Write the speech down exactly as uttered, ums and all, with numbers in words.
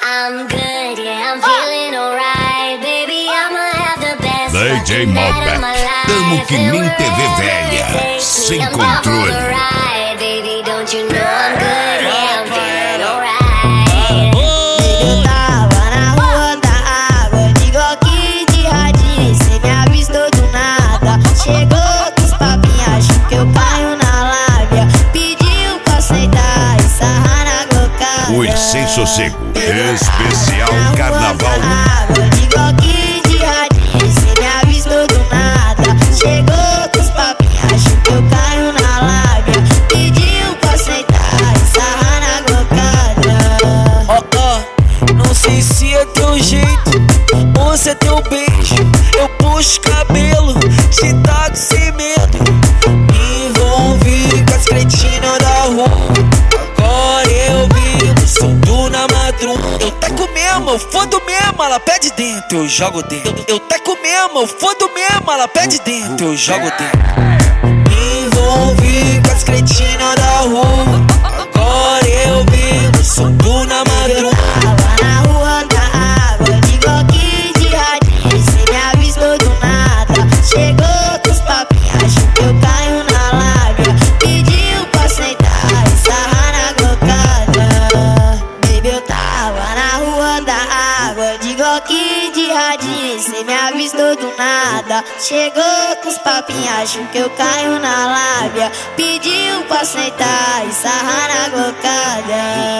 I'm good, yeah, I'm feeling alright, baby, I'ma have the best D J Malbec, tamo que nem T V velha, sem controle. Baby, don't you know I'm good, yeah, I'm feeling alright. Eu tava na rua da água, de Glock de radinho, cê me avistou do nada. Chegou com os papinhos, achou que eu caio na lábia. Pediu pra sentar e sarrar na glocada. Oi, sem sossego, especial carnaval. De Glock de radinho, cê me avistou do nada. Chegou com os papinhos, achou que eu caio na lábia. Pediu pra sentar e sarrar na glocada. Ó, ó, não sei se é teu jeito ou se é teu beijo. Eu puxo cabelo, te taco sem medo. Me envolvi com as cretinas da rua. Agora eu vivo, solto na madruga. Eu taco mesmo, eu fodo mesmo, ela pede dentro, eu jogo dentro. Eu taco mesmo, eu fodo mesmo, ela pede dentro, eu jogo dentro. Me envolvi com as cretinas da rua. Agora eu vivo, solto na madruga. Tava na rua da água, de Glock de radinho, cê me avistou do nada. Chegou com os papinhos, achou que eu caio na lábia. Pediu pra sentar e sarrar na glocada. Baby, eu tava na rua da água, de Glock de radinho, cê me avistou do nada. Chegou com os papinhos, achou que eu caio na lábia. Pediu pra sentar e sarrar na glocada.